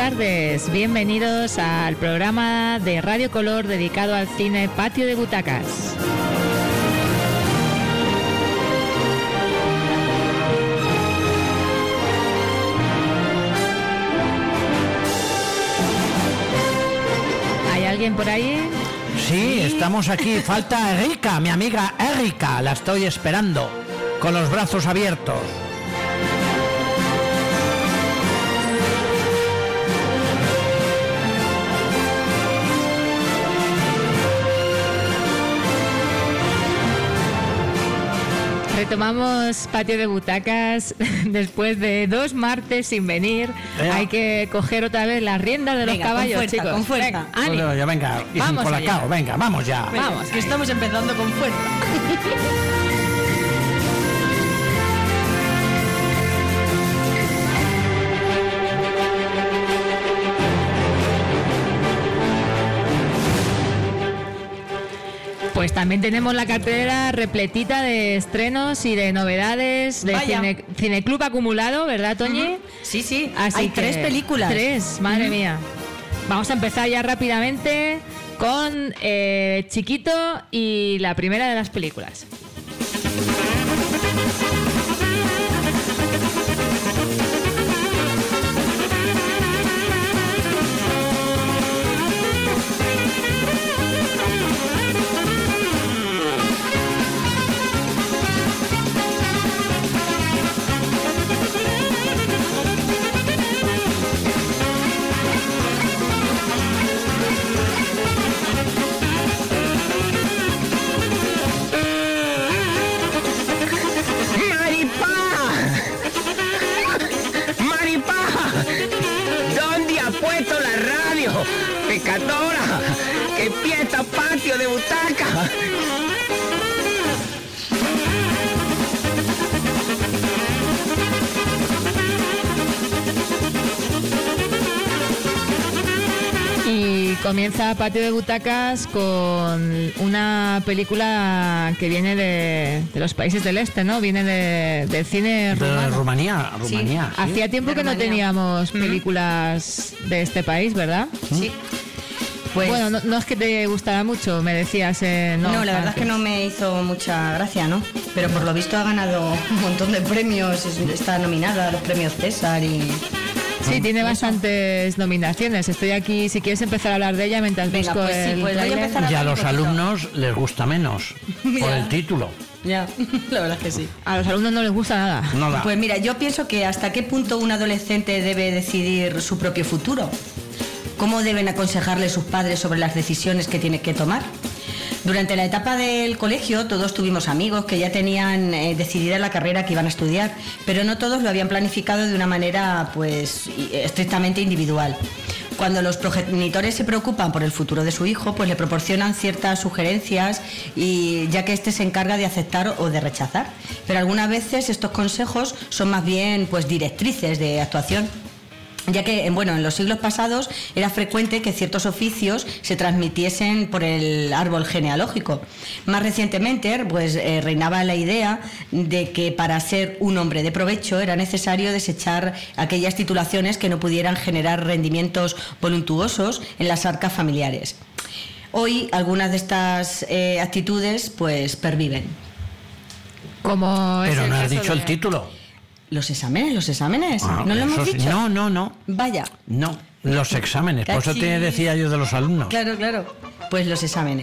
tardes, bienvenidos al programa de Radio Color dedicado al cine Patio de Butacas. ¿Hay alguien por ahí? Sí, estamos aquí. Falta Erika, mi amiga Erika. La estoy esperando con los brazos abiertos. Retomamos Patio de Butacas después de 2 martes sin venir. Hay que coger otra vez las riendas de los caballos, con fuerza, chicos. con fuerza. Bueno, ya venga, y sin colacao, venga, vamos ya. Vamos, que estamos empezando con fuerza. Pues también tenemos la cartelera repletita de estrenos y de novedades de Cineclub acumulado, ¿verdad, Toñi? Sí, sí. Así hay que 3 películas. 3, madre mía. Vamos a empezar ya rápidamente con Chiquito y la primera de las películas. Pecadora, que empieza Patio de Butacas. Y comienza Patio de Butacas con una película que viene de los países del este, ¿no? Viene del cine rumano. De Rumanía. Sí. Hacía tiempo que no teníamos películas de este país, ¿verdad? Sí. Pues, bueno, no es que te gustara mucho, me decías. No, la verdad es que no me hizo mucha gracia, ¿no? Pero por lo visto ha ganado un montón de premios, está nominada a los premios César y... Sí, tiene bastantes nominaciones. Estoy aquí, si quieres empezar a hablar de ella mientras busco pues sí, el pues voy a tráiler. empezar Y a los alumnos les gusta menos por el título. Ya, la verdad es que sí. A los alumnos no les gusta nada. Nada. Pues mira, yo pienso que hasta qué punto un adolescente debe decidir su propio futuro. ¿Cómo deben aconsejarle sus padres sobre las decisiones que tiene que tomar? Durante la etapa del colegio todos tuvimos amigos que ya tenían decidida la carrera que iban a estudiar, pero no todos lo habían planificado de una manera pues estrictamente individual. Cuando los progenitores se preocupan por el futuro de su hijo, pues le proporcionan ciertas sugerencias y ya que éste se encarga de aceptar o de rechazar. Pero algunas veces estos consejos son más bien pues directrices de actuación. Ya que en los siglos pasados era frecuente que ciertos oficios se transmitiesen por el árbol genealógico. Más recientemente, reinaba la idea de que para ser un hombre de provecho era necesario desechar aquellas titulaciones que no pudieran generar rendimientos voluntuosos en las arcas familiares. Hoy algunas de estas actitudes pues perviven. Como Pero no has dicho el título. Los exámenes. Ah, ¿No lo hemos dicho? No. Vaya. No, los exámenes. Por eso te decía yo de los alumnos. Claro. Pues los exámenes.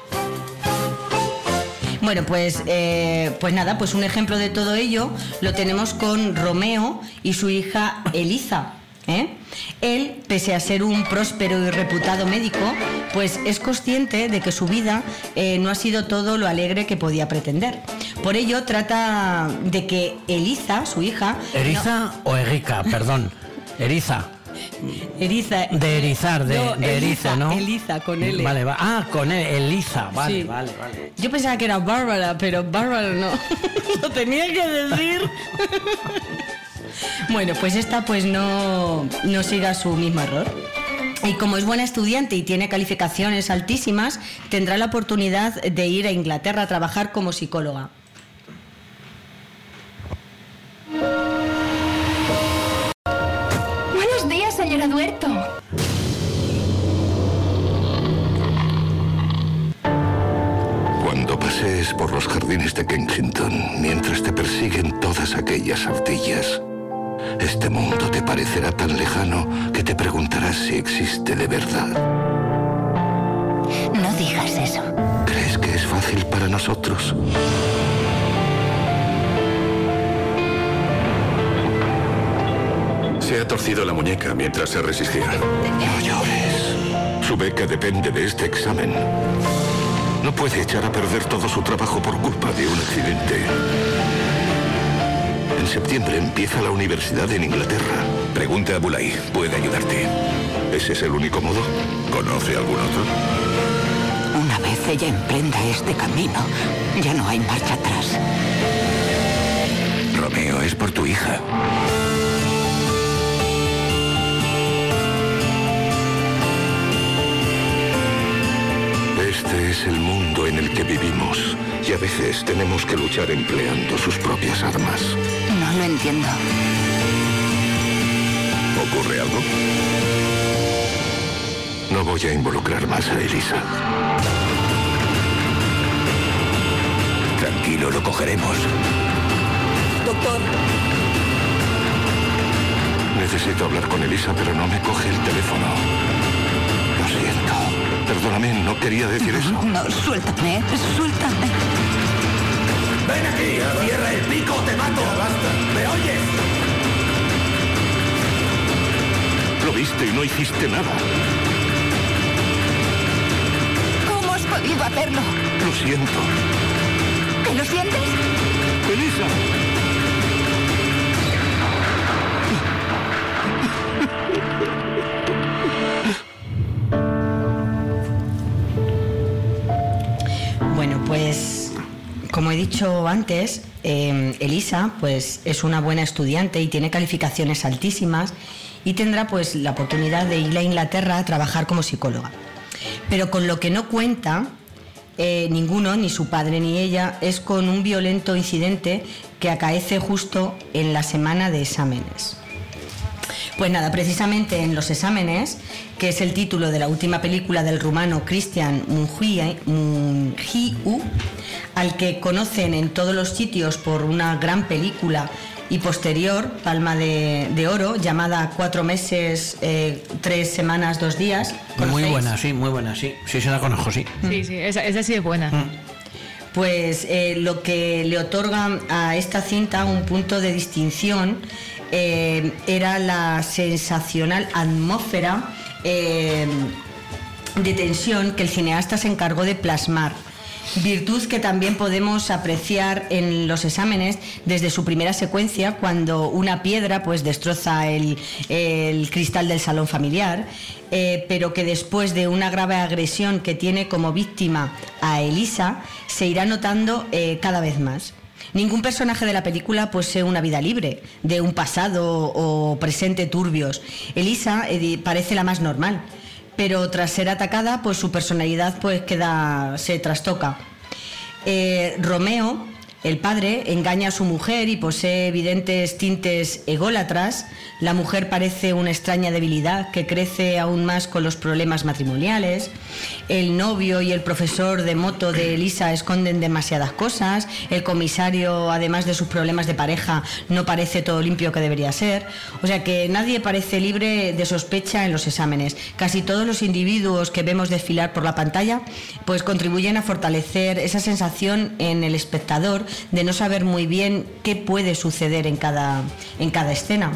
Bueno, pues nada, pues un ejemplo de todo ello lo tenemos con Romeo y su hija Eliza. Él, pese a ser un próspero y reputado médico, pues es consciente de que su vida no ha sido todo lo alegre que podía pretender. Por ello trata de que Eliza, su hija... ¿Eriza o Erika? Perdón. Eriza. Eriza. De erizar, de eriza, ¿no? Eliza, con L. Vale, va. Ah, con Eliza. Vale, Sí. vale. Yo pensaba que era Bárbara, pero Bárbara no. Lo tenía que decir. Bueno, pues esta pues no siga su mismo error. Y como es buena estudiante y tiene calificaciones altísimas, tendrá la oportunidad de ir a Inglaterra a trabajar como psicóloga. Buenos días, señora Duerto. pasees por los jardines de Kensington mientras te persiguen todas aquellas ardillas. Este mundo te parecerá tan lejano que te preguntarás si existe de verdad. No digas eso. ¿Crees que es fácil para nosotros? Se ha torcido la muñeca mientras se resistía. No llores. Su beca depende de este examen. No puede echar a perder todo su trabajo por culpa de un accidente. En septiembre empieza la universidad en Inglaterra. Pregunta a Bulay. Puede ayudarte. ¿Ese es el único modo? ¿Conoce algún otro? Una vez ella emprenda este camino, ya no hay marcha atrás. Romeo, es por tu hija. Este es el mundo en el que vivimos y a veces tenemos que luchar empleando sus propias armas. No lo entiendo. ¿Ocurre algo? No voy a involucrar más a Elisa. Tranquilo, lo cogeremos. Doctor. Necesito hablar con Elisa, pero no me coge el teléfono. Lo siento. Perdóname, no quería decir eso. No, suéltame, suéltame. ¡Ven aquí! ¡Cierra el pico, te mato! ¡Ya basta! ¿Me oyes? Lo viste y no hiciste nada. ¿Cómo has podido hacerlo? Lo siento. ¿Te lo sientes? Elisa. Bueno, pues como he dicho antes, Elisa pues es una buena estudiante y tiene calificaciones altísimas y tendrá pues la oportunidad de ir a Inglaterra a trabajar como psicóloga. Pero con lo que no cuenta ninguno, ni su padre ni ella, es con un violento incidente que acaece justo en la semana de exámenes. Pues nada, precisamente en los exámenes, que es el título de la última película del rumano Cristian Mungiu, al que conocen en todos los sitios por una gran película y posterior Palma de Oro, llamada 4 meses, 3 semanas, 2 días. Muy ¿Conocéis? buena, sí, muy buena, sí. Sí, se la conozco, sí. Sí, sí, esa sí es buena. Pues lo que le otorga a esta cinta un punto de distinción era la sensacional atmósfera de tensión que el cineasta se encargó de plasmar, virtud que también podemos apreciar en los exámenes desde su primera secuencia, cuando una piedra pues destroza el cristal del salón familiar, pero que después de una grave agresión que tiene como víctima a Elisa se irá notando cada vez más. Ningún personaje de la película posee una vida libre, de un pasado o presente turbios. Elisa parece la más normal, pero tras ser atacada, pues su personalidad pues se trastoca. Romeo, el padre, engaña a su mujer y posee evidentes tintes ególatras. La mujer parece una extraña debilidad que crece aún más con los problemas matrimoniales. El novio y el profesor de moto de Elisa esconden demasiadas cosas. El comisario, además de sus problemas de pareja, no parece todo limpio que debería ser. O sea que nadie parece libre de sospecha en los exámenes. Casi todos los individuos que vemos desfilar por la pantalla pues contribuyen a fortalecer esa sensación en el espectador de no saber muy bien qué puede suceder en cada escena.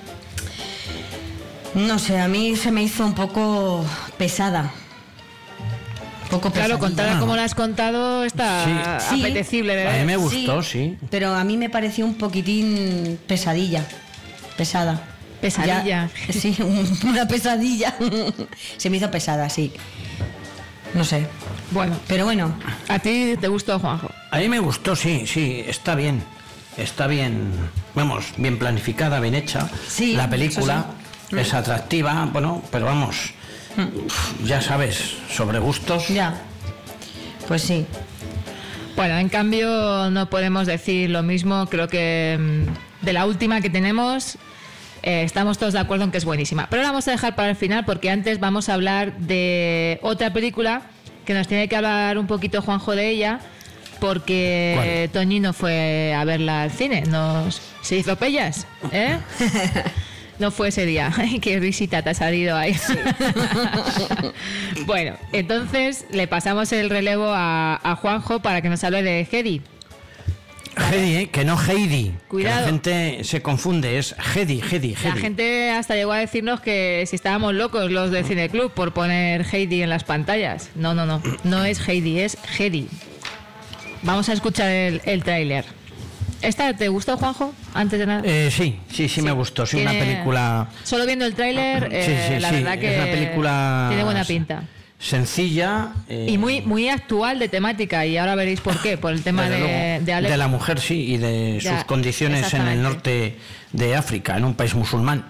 No sé, a mí se me hizo un poco pesada. Claro, contada como la has contado está Sí. apetecible de ver. A mí me gustó, sí. Pero a mí me pareció un poquitín pesada. Pesadilla. Ya, sí, una pesadilla. Se me hizo pesada, sí. No sé. Bueno, Pero bueno, ¿a ti te gustó, Juanjo? A mí me gustó, sí, está bien. Está bien, vamos, bien planificada, bien hecha. Sí, la película eso es atractiva, bueno, pero vamos, ya sabes, sobre gustos. ya. Pues sí. Bueno, en cambio no podemos decir lo mismo. Creo que de la última que tenemos estamos todos de acuerdo en que es buenísima. Pero la vamos a dejar para el final porque antes vamos a hablar de otra película que nos tiene que hablar un poquito Juanjo de ella, porque Toñi no fue a verla al cine, se hizo pellas, ¿eh? No fue ese día. Ay, qué risita te ha salido ahí. Sí. Bueno, entonces le pasamos el relevo a Juanjo para que nos hable de Hedy. Hedy, que no Heidi. Cuidado. Que la gente se confunde, es Hedy. La gente hasta llegó a decirnos que si estábamos locos los del Cineclub por poner Heidi en las pantallas. No es Heidi, es Hedy. Vamos a escuchar el tráiler. ¿Esta te gustó, Juanjo? Antes de nada. Sí, me gustó. Sí, una película. Solo viendo el tráiler, la verdad que es una película tiene buena pinta. Sencilla y muy actual de temática, y ahora veréis por qué, por el tema de la mujer, sí, y de sus condiciones en el norte de África, en un país musulmán.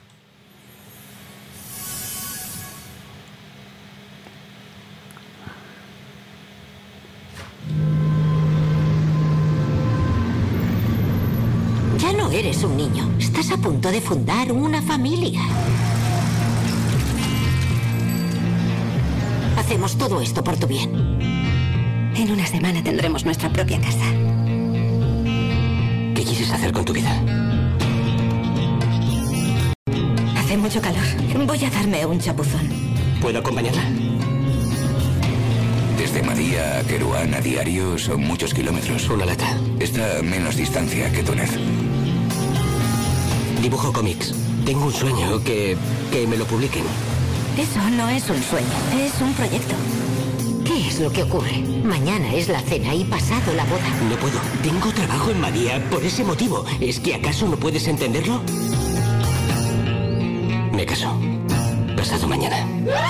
Ya no eres un niño, estás a punto de fundar una familia. Hacemos todo esto por tu bien. En una semana tendremos nuestra propia casa. ¿Qué quieres hacer con tu vida? Hace mucho calor. Voy a darme un chapuzón. ¿Puedo acompañarla? Desde Madía a Kerouan a diario son muchos kilómetros. Una lata. Está a menos distancia que Túnez. Dibujo cómics. Tengo un sueño que me lo publiquen. Eso no es un sueño, es un proyecto. ¿Qué es lo que ocurre? Mañana es la cena y pasado la boda. No puedo. Tengo trabajo en Madía por ese motivo. ¿Es que acaso no puedes entenderlo? Me caso. Pasado mañana.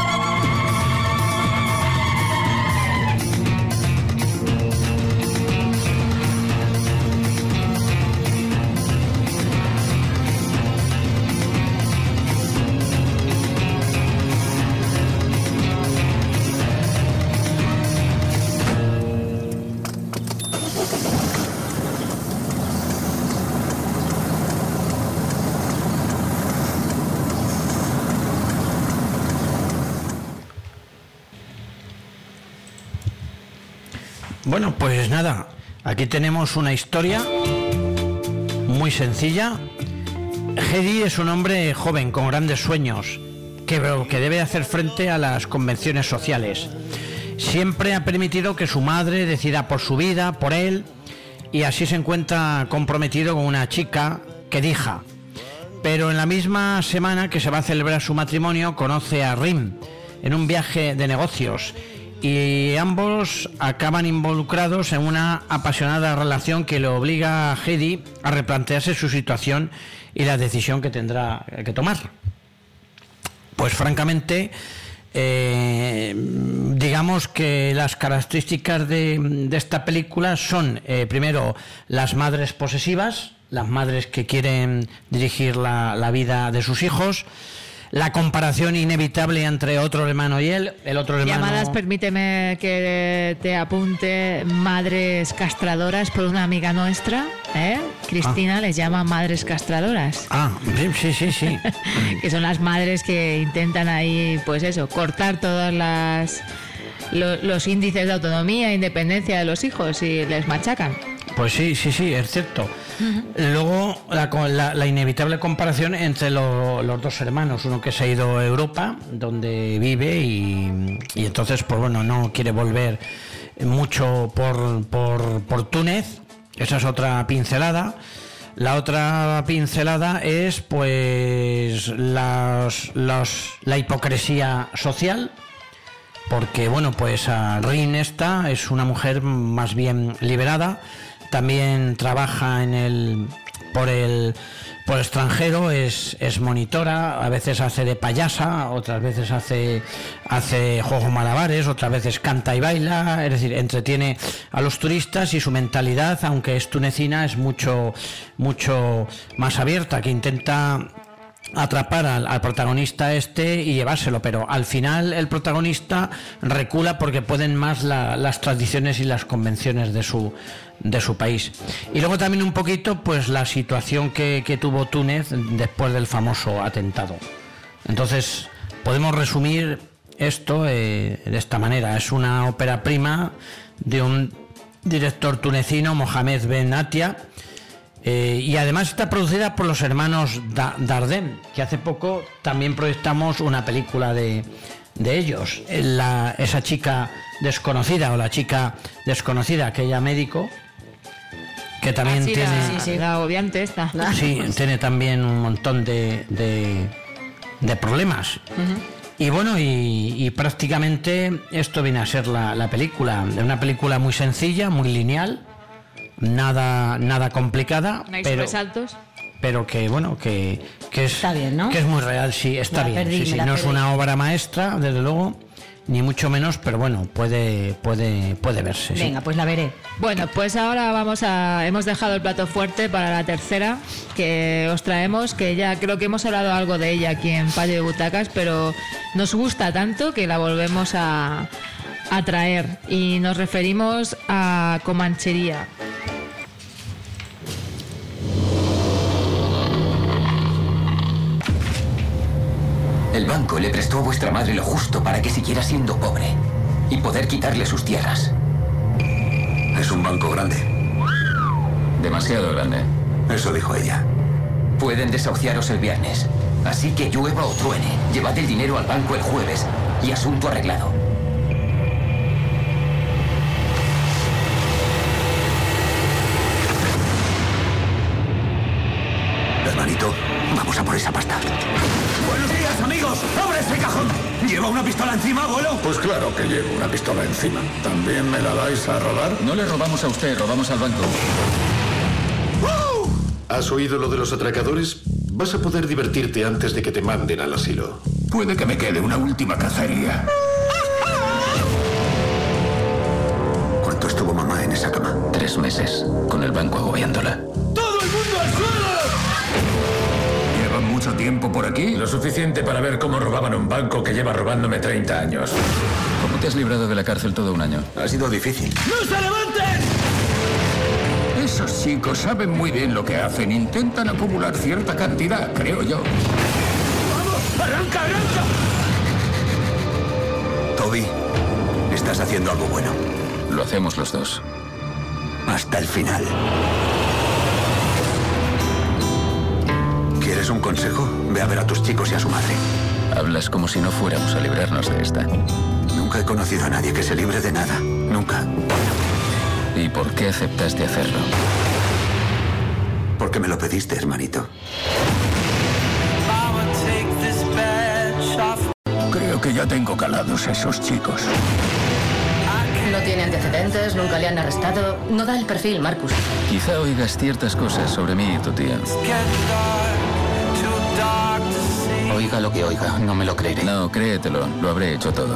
Bueno, pues nada, aquí tenemos una historia muy sencilla. Hedy es un hombre joven con grandes sueños que debe hacer frente a las convenciones sociales. Siempre ha permitido que su madre decida por su vida, por él, y así se encuentra comprometido con una chica, Khadija. Pero en la misma semana que se va a celebrar su matrimonio, conoce a Rim en un viaje de negocios, y ambos acaban involucrados en una apasionada relación que le obliga a Hedy a replantearse su situación y la decisión que tendrá que tomar. Pues francamente, digamos que las características de esta película son, primero, las madres posesivas, las madres que quieren dirigir la vida de sus hijos, la comparación inevitable entre otro hermano y él, el otro hermano... Llamadas, permíteme que te apunte, madres castradoras por una amiga nuestra, ¿eh? Cristina les llama madres castradoras. Sí. Que son las madres que intentan ahí, pues eso, cortar todas los índices de autonomía e independencia de los hijos y les machacan. Pues sí, es cierto. Luego la inevitable comparación entre los dos hermanos, uno que se ha ido a Europa, donde vive, y entonces pues bueno, no quiere volver mucho por Túnez. Esa es otra pincelada. La otra pincelada es pues la hipocresía social, porque bueno, pues Rin esta es una mujer más bien liberada. También trabaja por extranjero, es monitora, a veces hace de payasa, otras veces hace juegos malabares, otras veces canta y baila, es decir, entretiene a los turistas, y su mentalidad, aunque es tunecina, es mucho más abierta, que intenta atrapar al protagonista y llevárselo, pero al final el protagonista recula porque pueden más las tradiciones y las convenciones de su país. Y luego también un poquito pues la situación que tuvo Túnez después del famoso atentado. Entonces podemos resumir esto de esta manera: es una ópera prima de un director tunecino Mohamed Ben Atia. Y además está producida por los hermanos Dardenne, que hace poco también proyectamos una película de ellos. Esa chica desconocida, o la chica desconocida, aquella médico, que también tiene... la obviante esta. Sí, tiene también un montón de problemas. Y bueno, y prácticamente esto viene a ser la película. Una película muy sencilla, muy lineal, nada complicada, no hay sobresaltos, pero que bueno, que es, está bien, ¿no? Que es muy real, sí, está bien. Sí, no es una obra maestra, desde luego, ni mucho menos, pero bueno, puede verse. Venga, sí. Pues la veré. Bueno, pues ahora hemos dejado el plato fuerte para la tercera que os traemos, que ya creo que hemos hablado algo de ella aquí en Patio de Butacas, pero nos gusta tanto que la volvemos a traer, y nos referimos a Comanchería. El banco le prestó a vuestra madre lo justo para que siguiera siendo pobre y poder quitarle sus tierras. Es un banco grande. Demasiado grande. Eso dijo ella. Pueden desahuciaros el viernes. Así que llueva o truene, llevad el dinero al banco el jueves y asunto arreglado. Hermanito, vamos a por esa pasta. ¡Buenos días, amigos! ¡Abre ese cajón! ¿Lleva una pistola encima, abuelo? Pues claro que llevo una pistola encima. ¿También me la dais a robar? No le robamos a usted, robamos al banco. ¿Has oído lo de los atracadores? Vas a poder divertirte antes de que te manden al asilo. Puede que me quede una última cacería. ¿Cuánto estuvo mamá en esa cama? 3 meses, con el banco agobiándola. ¡Todo el mundo al suelo! ¿Llevan mucho tiempo por aquí? Lo suficiente para ver cómo robaban un banco que lleva robándome 30 años. ¿Cómo te has librado de la cárcel todo un año? Ha sido difícil. ¡No se levanten! Esos chicos saben muy bien lo que hacen. Intentan acumular cierta cantidad, creo yo. ¡Vamos! ¡Arranca, arranca! Toby, estás haciendo algo bueno. Lo hacemos los dos. Hasta el final. ¿Quieres un consejo? Ve a ver a tus chicos y a su madre. Hablas como si no fuéramos a librarnos de esta. Nunca he conocido a nadie que se libre de nada. Nunca. ¿Y por qué aceptaste hacerlo? Porque me lo pediste, hermanito. Creo que ya tengo calados a esos chicos. No tiene antecedentes, nunca le han arrestado. No da el perfil, Marcus. Quizá oigas ciertas cosas sobre mí y tu tía. Oiga lo que oiga, no me lo creeré. No, créetelo, lo habré hecho todo.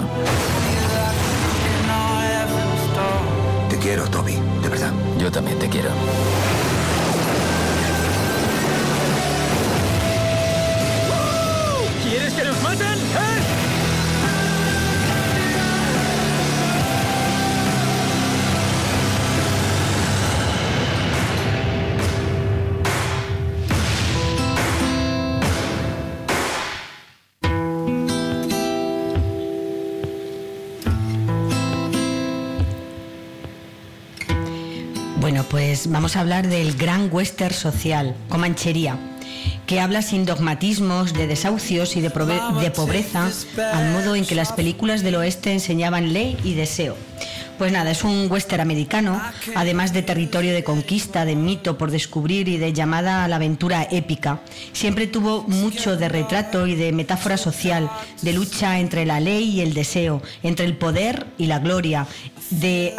Te quiero, Toby, de verdad. Yo también te quiero. ¿Quieres que nos maten? Bueno, pues vamos a hablar del gran western social, Comanchería, que habla sin dogmatismos de desahucios y de pobreza, al modo en que las películas del oeste enseñaban ley y deseo. Pues nada, es un western americano, además de territorio de conquista, de mito por descubrir y de llamada a la aventura épica. Siempre tuvo mucho de retrato y de metáfora social, de lucha entre la ley y el deseo, entre el poder y la gloria, de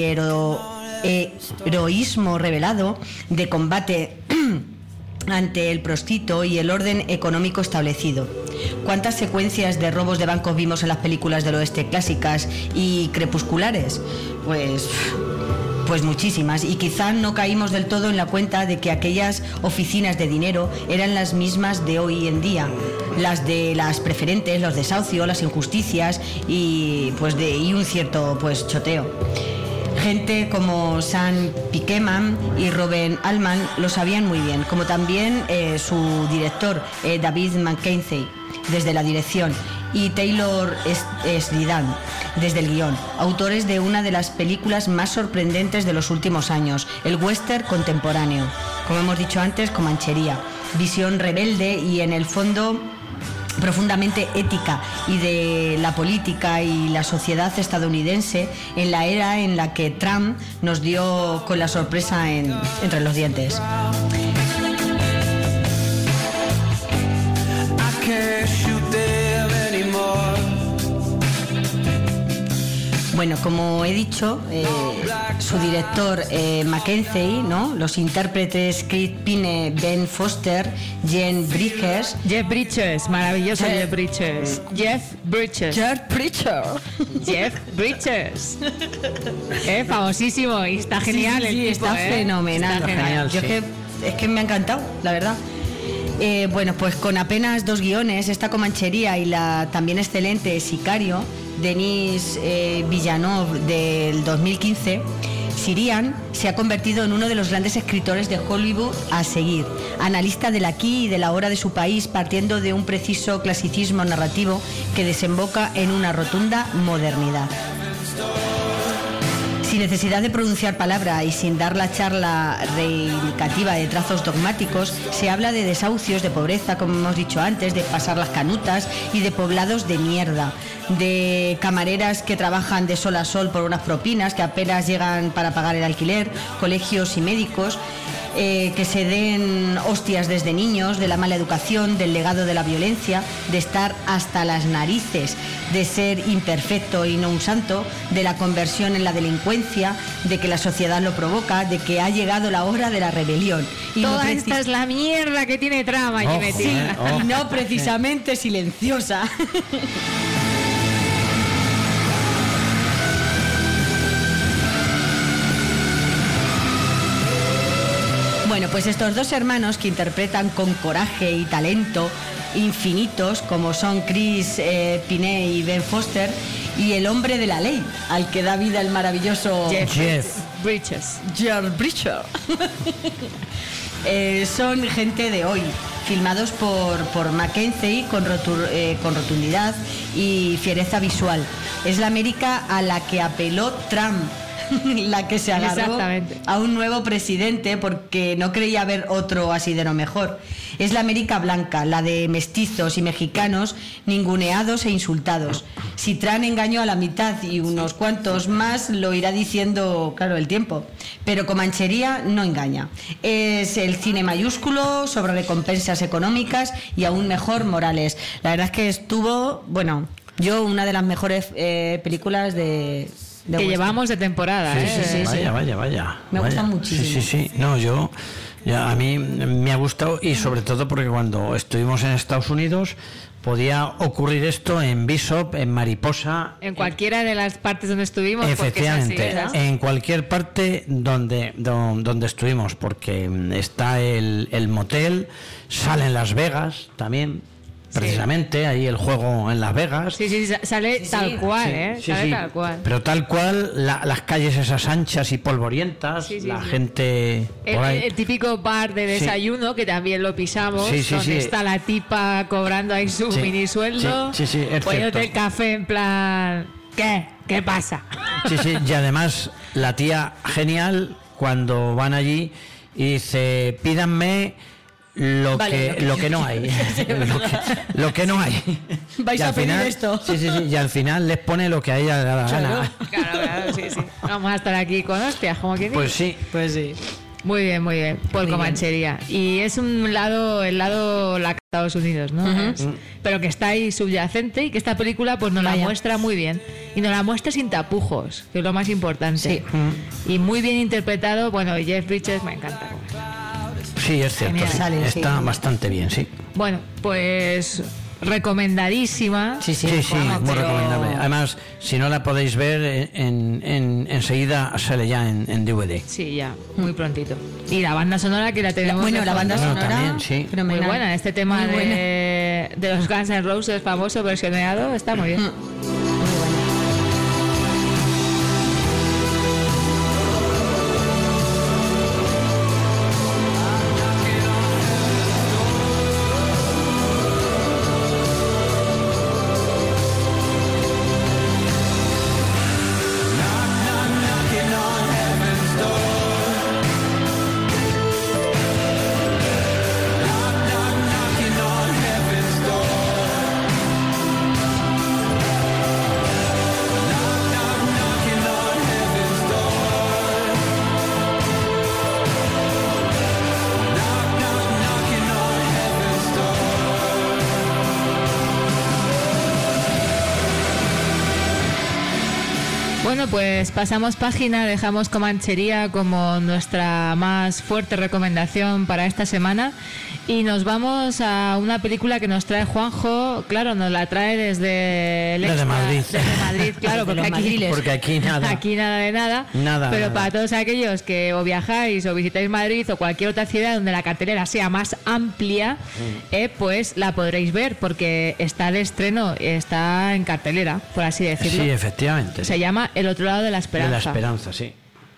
heroísmo revelado, de combate ante el prostito y el orden económico establecido. ¿Cuántas secuencias de robos de bancos vimos en las películas del oeste clásicas y crepusculares? Pues muchísimas, y quizá no caímos del todo en la cuenta de que aquellas oficinas de dinero eran las mismas de hoy en día, las de las preferentes, los desahucios, las injusticias y un cierto choteo. Gente como Sam Pickeman y Robin Altman lo sabían muy bien, como también su director David Mackenzie, desde la dirección. y Taylor Sheridan, desde el guión, autores de una de las películas más sorprendentes de los últimos años, el western contemporáneo, como hemos dicho antes, Comanchería, visión rebelde y en el fondo profundamente ética y de la política y la sociedad estadounidense en la era en la que Trump nos dio con la sorpresa entre los dientes. Bueno, como he dicho, su director Mackenzie, ¿no? Los intérpretes Chris Pine, Ben Foster, Jeff Bridges, maravilloso Jeff Bridges. Famosísimo y está genial. Sí, el tipo, está fenomenal. Está genial. Yo es que me ha encantado, la verdad. Bueno, pues con apenas 2 guiones, esta Comanchería y la también excelente Sicario, Denis Villeneuve del 2015, Sheridan se ha convertido en uno de los grandes escritores de Hollywood a seguir, analista del aquí y de la ahora de su país, partiendo de un preciso clasicismo narrativo que desemboca en una rotunda modernidad. Sin necesidad de pronunciar palabra y sin dar la charla reivindicativa de trazos dogmáticos, se habla de desahucios, de pobreza, como hemos dicho antes, de pasar las canutas y de poblados de mierda, de camareras que trabajan de sol a sol por unas propinas que apenas llegan para pagar el alquiler, colegios y médicos que se den hostias desde niños, de la mala educación, del legado de la violencia, de estar hasta las narices, de ser imperfecto y no un santo, de la conversión en la delincuencia, de que la sociedad lo provoca, de que ha llegado la hora de la rebelión. Y toda esta es la mierda que tiene trama allí metida. Y no precisamente silenciosa. Bueno, pues estos 2 hermanos que interpretan con coraje y talento infinitos, como son Chris Pine y Ben Foster, y el hombre de la ley, al que da vida el maravilloso Jeff Bridges. Son gente de hoy, filmados por Mackenzie con rotundidad y fiereza visual. Es la América a la que apeló Trump, la que se agarró a un nuevo presidente porque no creía haber otro así de lo mejor. Es la América blanca, la de mestizos y mexicanos ninguneados e insultados. Si Trump engañó a la mitad y unos cuantos más, lo irá diciendo, claro, el tiempo. Pero Comanchería no engaña. Es el cine mayúsculo, sobre recompensas económicas y aún mejor morales. La verdad es que estuvo, bueno, una de las mejores películas que llevamos de temporada. Sí. Vaya. Me gusta muchísimo. Sí. No, a mí me ha gustado y sobre todo porque cuando estuvimos en Estados Unidos podía ocurrir esto en Bishop, en Mariposa. En cualquiera de las partes donde estuvimos. Efectivamente, así, en cualquier parte donde estuvimos, porque está el motel, sale en Las Vegas también. Precisamente, ahí el juego en Las Vegas. Sí, sale tal cual, sale tal cual. Pero tal cual, las calles esas anchas y polvorientas, la gente... El típico bar de desayuno, que también lo pisamos, donde está la tipa cobrando ahí su mini sueldo, poniéndote el café en plan... ¿Qué pasa? Sí, y además la tía genial, cuando van allí y dice, pídanme... Lo que no hay. lo que no hay. Vais a pedir esto. Sí, y al final les pone lo que a ella le da la gana. Claro, sí. Vamos a estar aquí con hostias, como que pues sí. Muy bien, por Comanchería. Y es el lado Estados Unidos, ¿no? Pero que está ahí subyacente y que esta película pues nos la muestra muy bien. Y nos la muestra sin tapujos, que es lo más importante. Sí. Y muy bien interpretado. Bueno, Jeff Bridges me encanta. Sí, es cierto. Está bastante bien, sí. Bueno, pues recomendadísima. Sí, muy recomendable. Además, si no la podéis ver, enseguida sale ya en DVD. Sí, ya, muy prontito. Y la banda sonora que la tenemos. La banda sonora también, sí. Muy buena. Este tema de los Guns N' Roses famoso versionado está muy bien. Bueno, pues pasamos página, dejamos Comanchería como nuestra más fuerte recomendación para esta semana y nos vamos a una película que nos trae Juanjo. Claro, nos la trae desde el Desde Madrid. Desde Madrid, claro, porque aquí nada. Aquí nada de nada. Pero para todos aquellos que o viajáis o visitáis Madrid o cualquier otra ciudad donde la cartelera sea más amplia, pues la podréis ver porque está de estreno, está en cartelera, por así decirlo. Sí, efectivamente. Se llama El otro lado de la esperanza. De la esperanza, sí.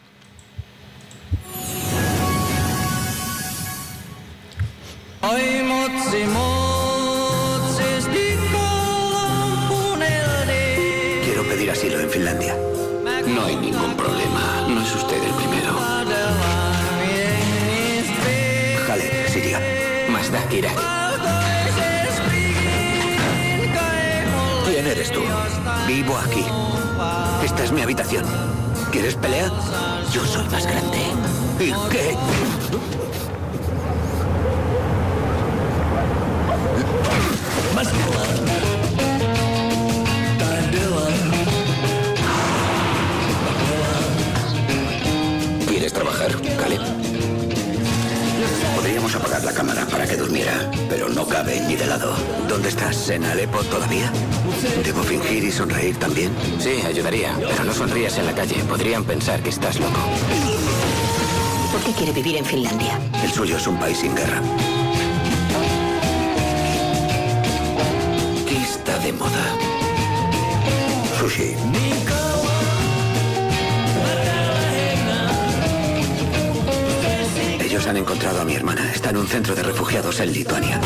Quiero pedir asilo en Finlandia. No hay ningún problema. No es usted el primero. Halep, Siria. Mazdak, Irak. ¿Quién eres tú? Vivo aquí. Esta es mi habitación. ¿Quieres pelea? Yo soy más grande. ¿Y qué? ¿Quieres trabajar, Caleb? Podríamos apagar la cámara para que durmiera, pero no cabe ni de lado. ¿Dónde estás? ¿En Alepo todavía? ¿Debo fingir y sonreír también? Sí, ayudaría, pero no sonrías en la calle. Podrían pensar que estás loco. ¿Por qué quiere vivir en Finlandia? El suyo es un país sin guerra. ¿Qué está de moda? Sushi. Ellos han encontrado a mi hermana. Está en un centro de refugiados en Lituania.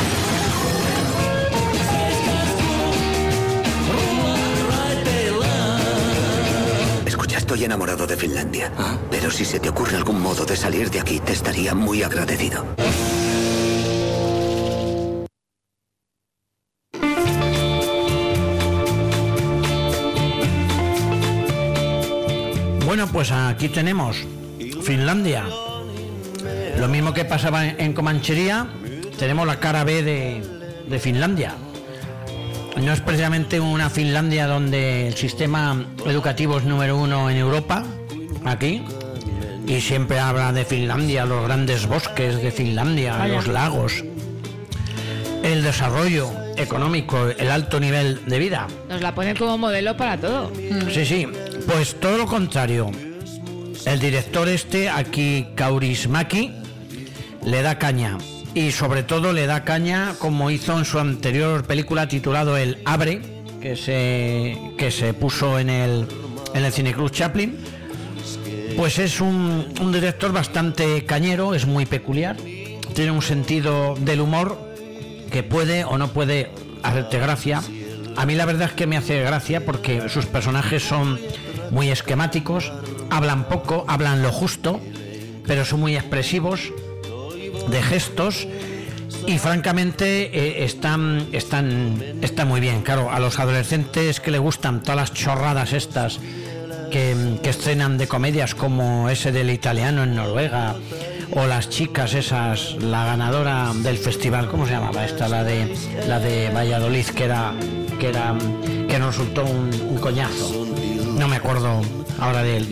Escucha, estoy enamorado de Finlandia. Pero si se te ocurre algún modo de salir de aquí, te estaría muy agradecido. Bueno, pues aquí tenemos Finlandia. Lo mismo que pasaba en Comanchería, tenemos la cara B de Finlandia. No es precisamente una Finlandia donde el sistema educativo es número 1 en Europa, aquí, y siempre habla de Finlandia, los grandes bosques de Finlandia, los lagos, el desarrollo económico, el alto nivel de vida. Nos la ponen como modelo para todo. Sí, sí, pues todo lo contrario. El director aquí, Kaurismäki, le da caña. Y sobre todo le da caña como hizo en su anterior película titulado El Abre, que se puso en el Cineclub Chaplin. Pues es un director bastante cañero, es muy peculiar, tiene un sentido del humor que puede o no puede hacerte gracia. A mí la verdad es que me hace gracia porque sus personajes son muy esquemáticos, hablan poco, hablan lo justo, pero son muy expresivos, de gestos, y francamente están muy bien. Claro, a los adolescentes que le gustan todas las chorradas estas que estrenan de comedias como ese del Italiano en Noruega, o las chicas esas, la ganadora del festival, ¿cómo se llamaba esta? La de Valladolid, que nos resultó un coñazo. No me acuerdo ahora del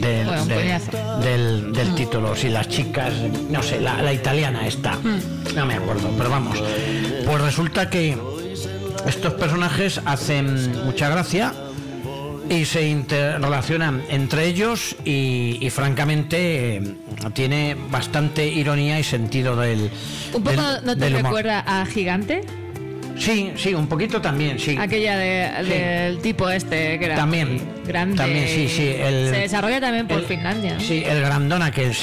título. Si las chicas, no sé, la italiana esta, no me acuerdo, pero vamos. Pues resulta que estos personajes hacen mucha gracia y se interrelacionan entre ellos y francamente tiene bastante ironía y sentido del ¿Un poco no te humor. recuerda a Gigante? Sí, un poquito también, sí. Aquella del tipo que era también grande. También, sí. Se desarrolla también por Finlandia, ¿no? Sí, el grandón aquel.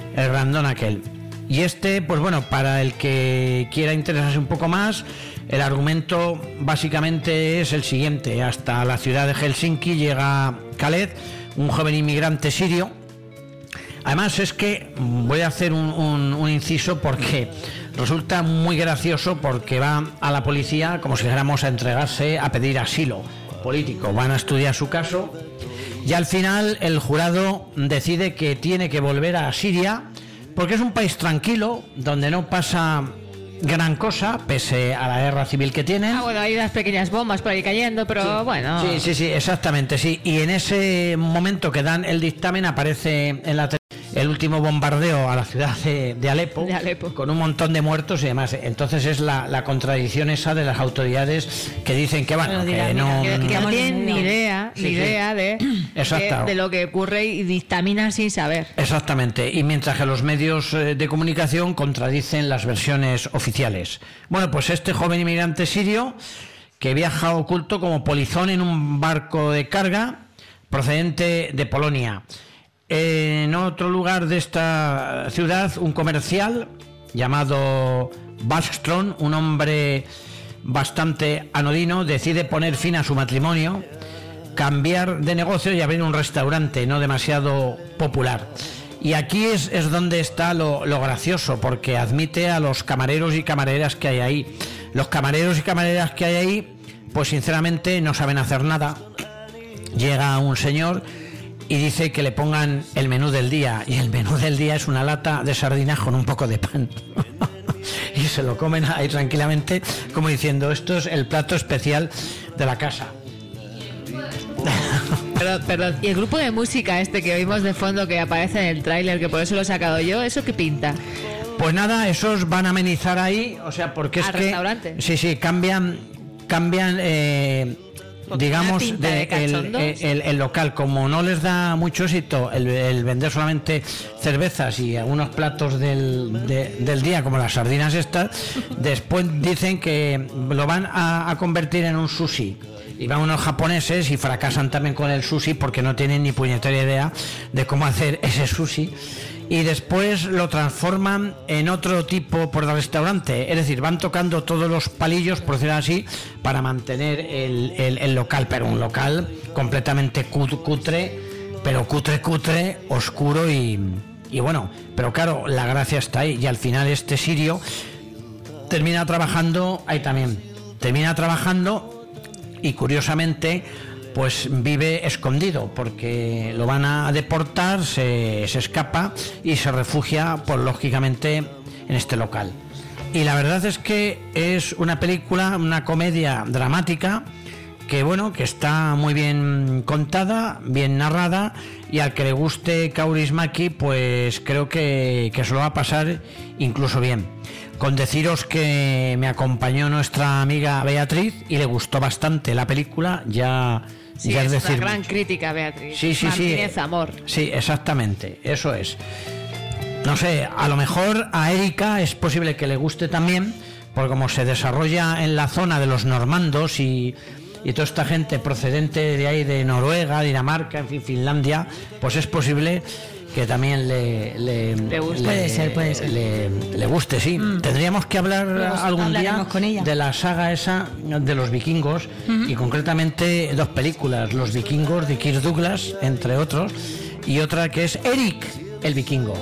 Y pues bueno, para el que quiera interesarse un poco más, el argumento básicamente es el siguiente. Hasta la ciudad de Helsinki llega Khaled, un joven inmigrante sirio. Además es que voy a hacer un inciso porque resulta muy gracioso, porque va a la policía como si fuéramos a entregarse a pedir asilo político. Van a estudiar su caso y al final el jurado decide que tiene que volver a Siria porque es un país tranquilo donde no pasa gran cosa, pese a la guerra civil que tienen. Bueno, hay unas pequeñas bombas por ahí cayendo, pero bueno. Sí, exactamente, sí. Y en ese momento que dan el dictamen aparece en la el último bombardeo a la ciudad de Alepo, con un montón de muertos y demás. Entonces es la contradicción esa de las autoridades que dicen que bueno, que no tienen ni idea de lo que ocurre y dictaminan sin saber. Exactamente. Y mientras que los medios de comunicación contradicen las versiones oficiales. Bueno, pues este joven inmigrante sirio que viaja oculto como polizón en un barco de carga procedente de Polonia. En otro lugar de esta ciudad, un comercial llamado Backstrom, un hombre bastante anodino, decide poner fin a su matrimonio, cambiar de negocio y abrir un restaurante no demasiado popular. Y aquí es donde está lo gracioso, porque admite a los camareros y camareras que hay ahí. Los camareros y camareras que hay ahí, pues sinceramente no saben hacer nada. Llega un señor y dice que le pongan el menú del día, y el menú del día es una lata de sardinas con un poco de pan. Y se lo comen ahí tranquilamente, como diciendo, esto es el plato especial de la casa. Perdón, y el grupo de música este que oímos de fondo que aparece en el tráiler, que por eso lo he sacado yo, ¿eso qué pinta? Pues nada, esos van a amenizar ahí, o sea, porque es que... restaurante. Sí, cambian digamos el local, como no les da mucho éxito el vender solamente cervezas y algunos platos del día, como las sardinas estas, después dicen que lo van a convertir en un sushi. Y van unos japoneses y fracasan también con el sushi porque no tienen ni puñetera idea de cómo hacer ese sushi. Y después lo transforman en otro tipo de restaurante. Es decir, van tocando todos los palillos, por decirlo así, para mantener el local. Pero un local completamente cutre, pero cutre, oscuro y bueno. Pero claro, la gracia está ahí. Y al final este sirio termina trabajando ahí también. Y curiosamente pues vive escondido porque lo van a deportar, se escapa y se refugia, pues lógicamente, en este local. Y la verdad es que es una película, una comedia dramática que bueno, que está muy bien contada, bien narrada, y al que le guste Kaurismäki, pues creo que se lo va a pasar incluso bien. Con deciros que me acompañó nuestra amiga Beatriz y le gustó bastante la película, Sí, es decir, una gran crítica, Beatriz. Sí. Martínez Amor. Sí, exactamente, eso es. No sé, a lo mejor a Erika es posible que le guste también, porque como se desarrolla en la zona de los normandos y toda esta gente procedente de ahí, de Noruega, Dinamarca, en fin, Finlandia, pues es posible que también le guste. Puede ser. Le guste, sí. Tendríamos que hablar algún día de la saga esa de los vikingos, y concretamente dos películas, Los vikingos de Kirk Douglas, entre otros, y otra que es Eric, el vikingo.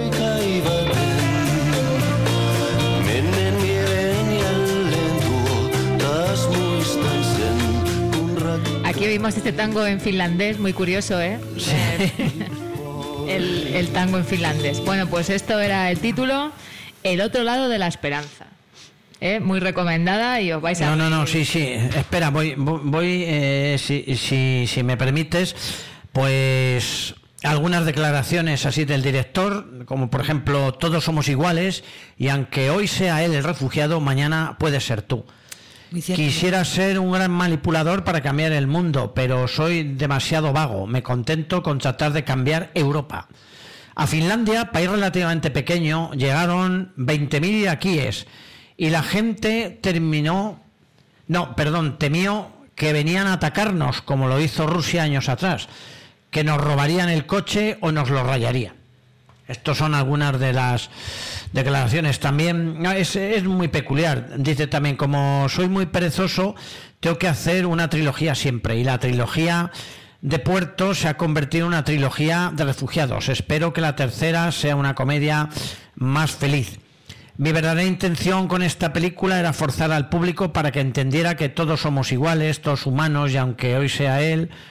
Aquí vimos este tango en finlandés, muy curioso, ¿eh? Sí. El tango en finlandés. Bueno, pues esto era el título, El otro lado de la esperanza. Muy recomendada y os vais a... No, sí. Espera, voy si me permites, pues algunas declaraciones así del director, como por ejemplo, todos somos iguales y aunque hoy sea él el refugiado, mañana puedes ser tú. Quisiera ser un gran manipulador para cambiar el mundo, pero soy demasiado vago. Me contento con tratar de cambiar Europa. A Finlandia, país relativamente pequeño, llegaron 20.000 iraquíes y la gente temió que venían a atacarnos, como lo hizo Rusia años atrás, que nos robarían el coche o nos lo rayarían. Estas son algunas de las declaraciones. También es muy peculiar. Dice también, como soy muy perezoso, tengo que hacer una trilogía siempre. Y la trilogía de Puerto se ha convertido en una trilogía de refugiados. Espero que la tercera sea una comedia más feliz. Mi verdadera intención con esta película era forzar al público para que entendiera que todos somos iguales, todos humanos, y aunque hoy sea él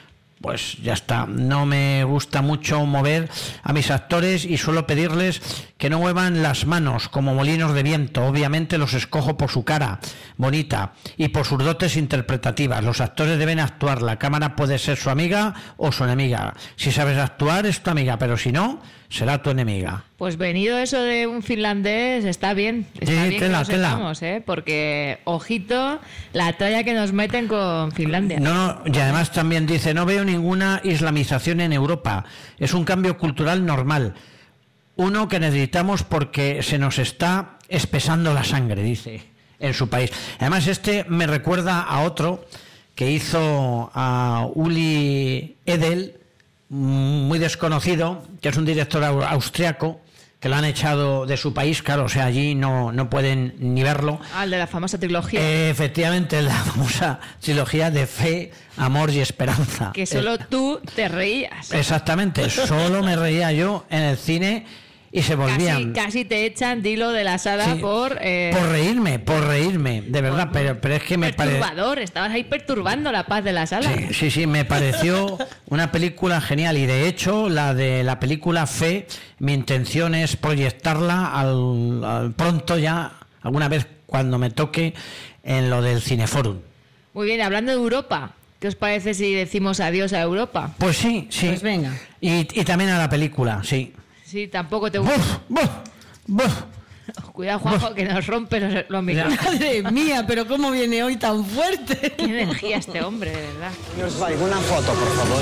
pues ya está. No me gusta mucho mover a mis actores y suelo pedirles que no muevan las manos como molinos de viento. Obviamente los escojo por su cara bonita y por sus dotes interpretativas. Los actores deben actuar. La cámara puede ser su amiga o su enemiga. Si sabes actuar es tu amiga, pero si no, será tu enemiga. Pues venido eso de un finlandés, está bien. Está bien que lo sepamos, porque, ojito, la tralla que nos meten con Finlandia. No, y además también dice, no veo ninguna islamización en Europa. Es un cambio cultural normal. Uno que necesitamos porque se nos está espesando la sangre, dice, en su país. Además, me recuerda a otro que hizo a Uli Edel, muy desconocido, que es un director austriaco, que lo han echado de su país, claro, o sea, allí no pueden ni verlo. El de la famosa trilogía. Efectivamente, la famosa trilogía de Fe, Amor y Esperanza. Que solo tú te reías. Exactamente, solo me reía yo en el cine y se volvían... Casi te echan, dilo, de la sala por reírme, de verdad, pero es que me parece... Perturbador, estabas ahí perturbando la paz de la sala. Sí, me pareció una película genial y de hecho la película Fe, mi intención es proyectarla al pronto ya, alguna vez cuando me toque en lo del Cineforum. Muy bien, hablando de Europa, ¿qué os parece si decimos adiós a Europa? Pues sí. Pues venga. Y también a la película, sí. Sí, tampoco te gusta. Cuidado, Juanjo, que nos rompe los micrófonos. Madre mía, pero cómo viene hoy tan fuerte. Qué energía este hombre, de verdad. Una foto, por favor.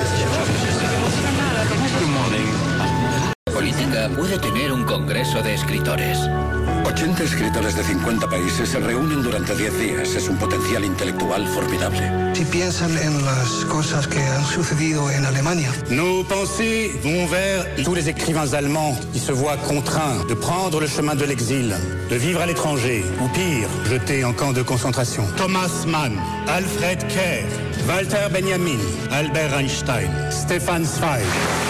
Política puede tener un congreso de escritores. 80 escritores de 50 países se reúnen durante 10 días. Es un potencial intelectual formidable. Si piensan en las cosas que han sucedido en Alemania. Nos pensées vont vers tous les écrivains allemands qui se voient contraints de prendre le chemin de l'exil, de vivre à l'étranger, ou pire, jetés en camp de concentration. Thomas Mann, Alfred Kerr, Walter Benjamin, Albert Einstein, Stefan Zweig.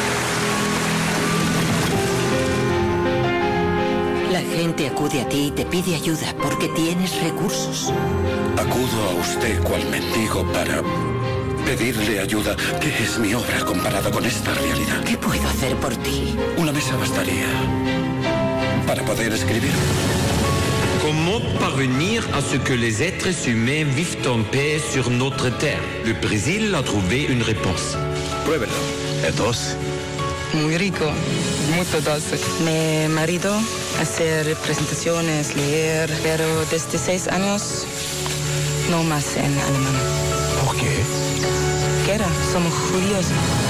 La gente acude a ti y te pide ayuda porque tienes recursos. Acudo a usted cual mendigo para pedirle ayuda. ¿Qué es mi obra comparada con esta realidad? ¿Qué puedo hacer por ti? Una mesa bastaría para poder escribir. Comment parvenir à ce que les êtres humains vivent en paix sur notre terre? Le Brésil a trouvé une réponse. Pruébelo. Dos. Muy rico, mucho dulce. Mi marido hace presentaciones, leer, pero desde 6 años no más en alemán. ¿Por qué? Quiero, somos judíos.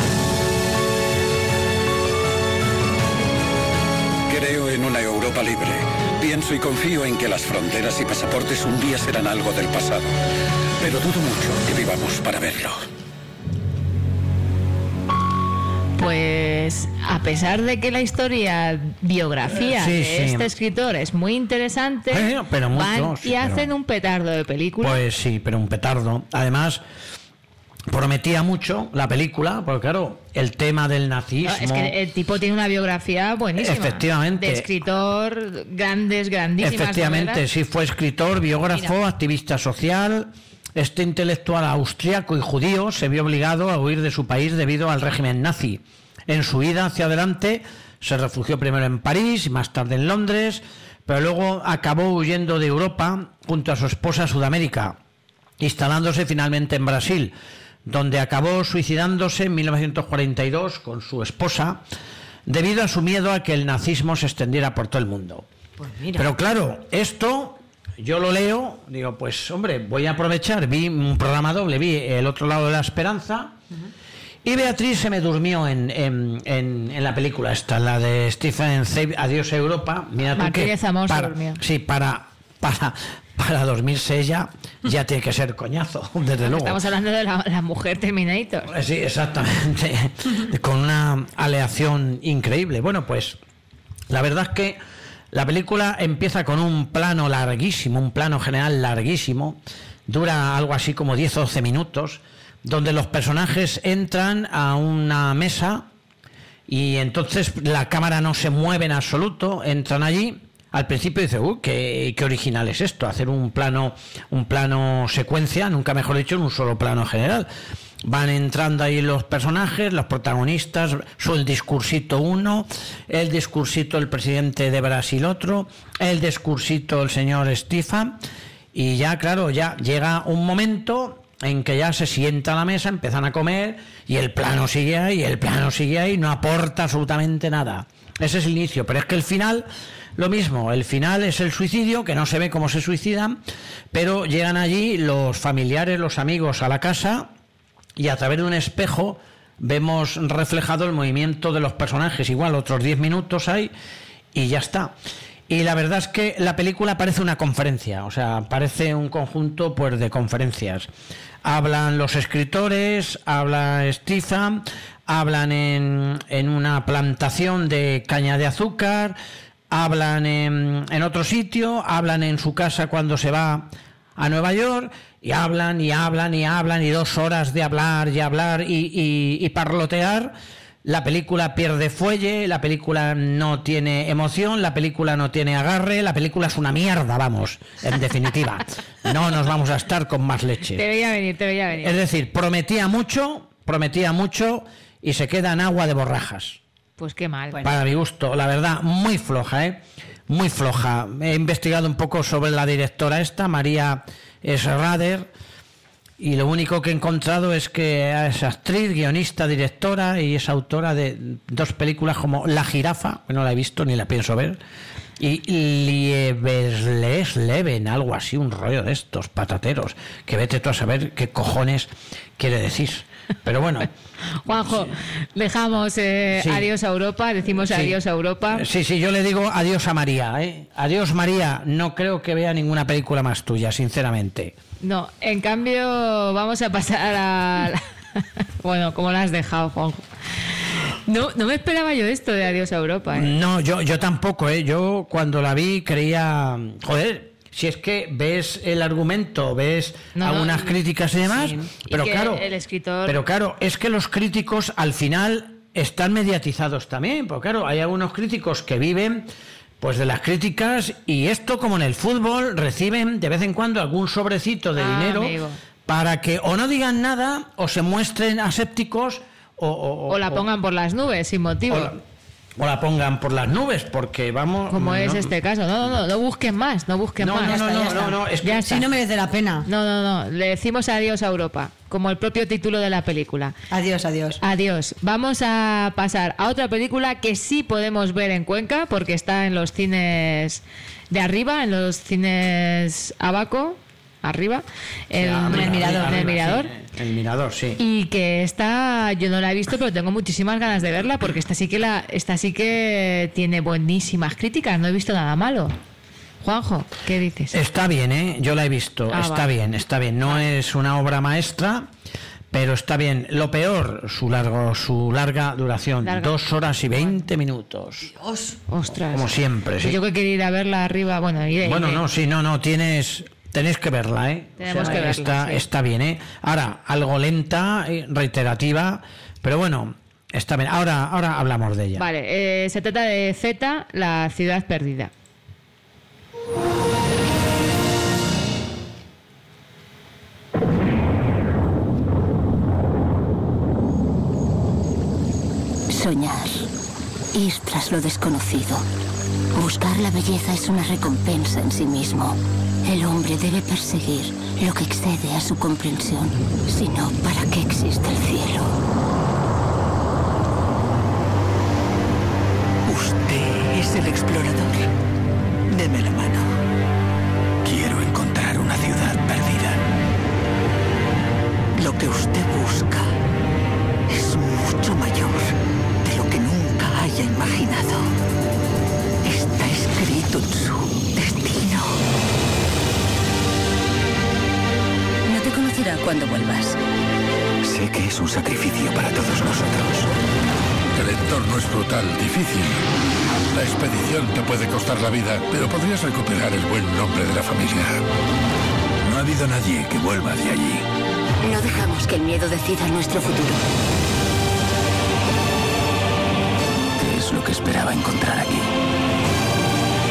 Creo en una Europa libre. Pienso y confío en que las fronteras y pasaportes un día serán algo del pasado. Pero dudo mucho que vivamos para verlo. Pues a pesar de que la biografía de este escritor es muy interesante, pero van y hacen un petardo de película. Pues sí, pero un petardo. Además, prometía mucho la película, porque claro, el tema del nazismo... Es que el tipo tiene una biografía buenísima. Efectivamente. De escritor, grandísimas Efectivamente, novelas. Sí, fue escritor, biógrafo, activista social. Este intelectual austriaco y judío se vio obligado a huir de su país debido al régimen nazi. En su ida hacia adelante se refugió primero en París y más tarde en Londres, pero luego acabó huyendo de Europa junto a su esposa a Sudamérica, instalándose finalmente en Brasil, donde acabó suicidándose en 1942 con su esposa debido a su miedo a que el nazismo se extendiera por todo el mundo. Pues mira. Pero claro, esto... Yo lo leo, digo, pues hombre, voy a aprovechar, vi un programa doble, vi El otro lado de la esperanza, y Beatriz se me durmió en la película esta, la de Stephen Zweig, Adiós a Europa. Mira tú que para dormirse ella ya tiene que ser coñazo, desde luego. Estamos hablando de la mujer Terminator. Sí, exactamente, con una aleación increíble. Bueno, pues la verdad es que la película empieza con un plano larguísimo, un plano general larguísimo, dura algo así como 10 o 12 minutos, donde los personajes entran a una mesa y entonces la cámara no se mueve en absoluto, entran allí. Al principio dice, qué original es esto, hacer un plano secuencia, nunca mejor dicho, en un solo plano general. van entrando ahí los personajes, los protagonistas, el discursito uno, el discursito el presidente de Brasil otro, el discursito el señor Stefan, y ya claro, ya llega un momento en que ya se sienta a la mesa, empiezan a comer y el plano sigue ahí, no aporta absolutamente nada. Ese es el inicio, pero es que el final, lo mismo, el final es el suicidio, que no se ve cómo se suicidan, pero llegan allí los familiares, los amigos a la casa y a través de un espejo vemos reflejado el movimiento de los personajes, igual otros 10 minutos hay y ya está. Y la verdad es que la película parece una conferencia, o sea, parece un conjunto pues de conferencias. Hablan los escritores, habla Stefan, hablan en una plantación de caña de azúcar, hablan en otro sitio, hablan en su casa cuando se va a Nueva York, y hablan y 2 horas de hablar y parlotear. La película pierde fuelle, la película no tiene emoción, la película no tiene agarre, la película es una mierda, vamos, en definitiva. No nos vamos a estar con más leche. Te veía venir. Es decir, prometía mucho y se queda en agua de borrajas. Pues qué mal. Para mi gusto, la verdad, muy floja, muy floja. He investigado un poco sobre la directora esta, María Schrader, y lo único que he encontrado es que es actriz, guionista, directora y es autora de 2 películas como La jirafa, que no la he visto ni la pienso ver, y Liebesleben, algo así, un rollo de estos patateros, que vete tú a saber qué cojones quiere decir. Pero bueno. Juanjo, dejamos adiós a Europa, decimos adiós a Europa. Sí, yo le digo adiós a María, Adiós María, no creo que vea ninguna película más tuya, sinceramente. No, en cambio vamos a pasar a... Bueno, ¿cómo la has dejado, Juanjo? No me esperaba yo esto de adiós a Europa. No, yo tampoco, Yo cuando la vi creía... Joder, si es que ves el argumento, ves algunas críticas y demás, pero claro, el escritor... Pero claro, es que los críticos al final están mediatizados también, porque claro, hay algunos críticos que viven pues de las críticas, y esto como en el fútbol reciben de vez en cuando algún sobrecito de dinero, amigo, para que o no digan nada o se muestren asépticos o la pongan por las nubes sin motivo. O la pongan por las nubes, porque vamos... Como es este caso. No busquen más, no busquen más. No, es que sí, no merece la pena. No, le decimos adiós a Europa, como el propio título de la película. Adiós. Vamos a pasar a otra película que sí podemos ver en Cuenca, porque está en los cines de arriba, en los cines Abaco, arriba, en el Mirador. Sí, el Mirador, sí. Y que esta yo no la he visto, pero tengo muchísimas ganas de verla, porque esta sí que tiene buenísimas críticas, no he visto nada malo. Juanjo, ¿qué dices? Está bien, yo la he visto, está bien. No es una obra maestra, pero está bien. Lo peor, su larga duración, 2 horas y 20 minutos. Dios. Ostras. Como siempre, sí. Yo que quería ir a verla arriba, iré. Tenéis que verla, Tenemos que verla, está bien, Ahora, algo lenta, reiterativa, pero bueno, está bien. Ahora hablamos de ella. Vale, se trata de Z, la ciudad perdida. Soñar, ir tras lo desconocido. Buscar la belleza es una recompensa en sí mismo. El hombre debe perseguir lo que excede a su comprensión. Si no, ¿para qué existe el cielo? Usted es el explorador. Deme la mano. Quiero encontrar una ciudad perdida. Lo que usted busca es mucho mayor de lo que nunca haya imaginado. Está escrito en su destino. No te conocerá cuando vuelvas. Sé que es un sacrificio para todos nosotros. El entorno es brutal, difícil. La expedición te puede costar la vida, pero podrías recuperar el buen nombre de la familia. No ha habido nadie que vuelva de allí. No dejamos que el miedo decida nuestro futuro. ¿Qué es lo que esperaba encontrar aquí?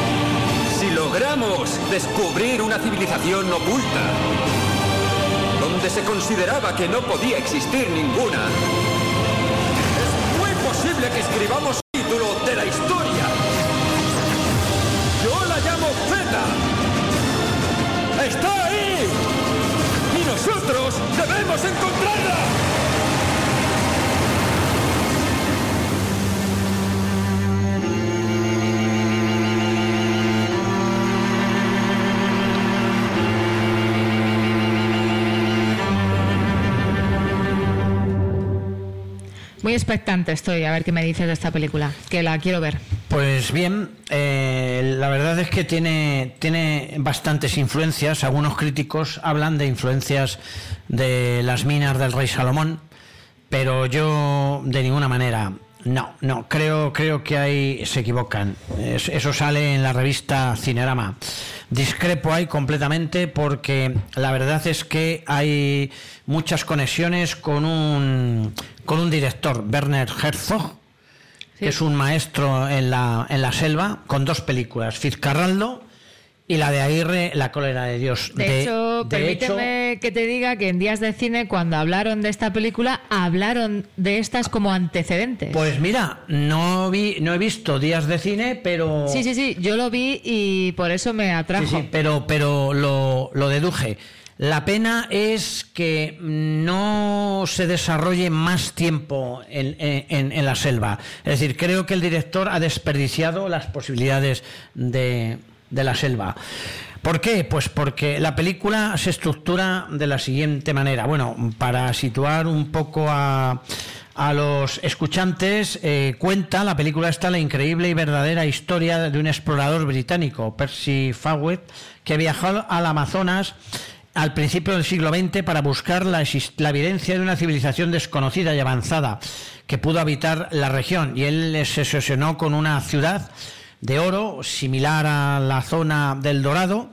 Si logramos descubrir una civilización oculta, donde donde se consideraba que no podía existir ninguna. Es muy posible que escribamos el título de la historia. Yo la llamo Zeta. ¡Está ahí! ¡Y nosotros debemos encontrarla! Muy expectante estoy a ver qué me dices de esta película, que la quiero ver. Pues bien, la verdad es que tiene bastantes influencias. Algunos críticos hablan de influencias de las minas del rey Salomón, pero yo de ninguna manera. No, creo que ahí se equivocan. Eso sale en la revista Cinerama. Discrepo ahí completamente porque la verdad es que hay muchas conexiones con un director, Werner Herzog, que es un maestro en la selva, con 2 películas, Fitzcarraldo y la de Aguirre, La cólera de Dios. De hecho, permíteme que te diga que en Días de Cine, cuando hablaron de esta película, hablaron de estas como antecedentes. Pues mira, no he visto Días de Cine, pero... Sí, yo lo vi y por eso me atrajo. Sí, pero lo deduje. La pena es que no se desarrolle más tiempo en la selva. Es decir, creo que el director ha desperdiciado las posibilidades de la selva. ¿Por qué? Pues porque la película se estructura de la siguiente manera. Bueno, para situar un poco a los escuchantes, cuenta la película esta la increíble y verdadera historia de un explorador británico, Percy Fawcett, que viajó al Amazonas al principio del siglo XX para buscar la evidencia de una civilización desconocida y avanzada que pudo habitar la región, y él se obsesionó con una ciudad de oro similar a la zona del Dorado,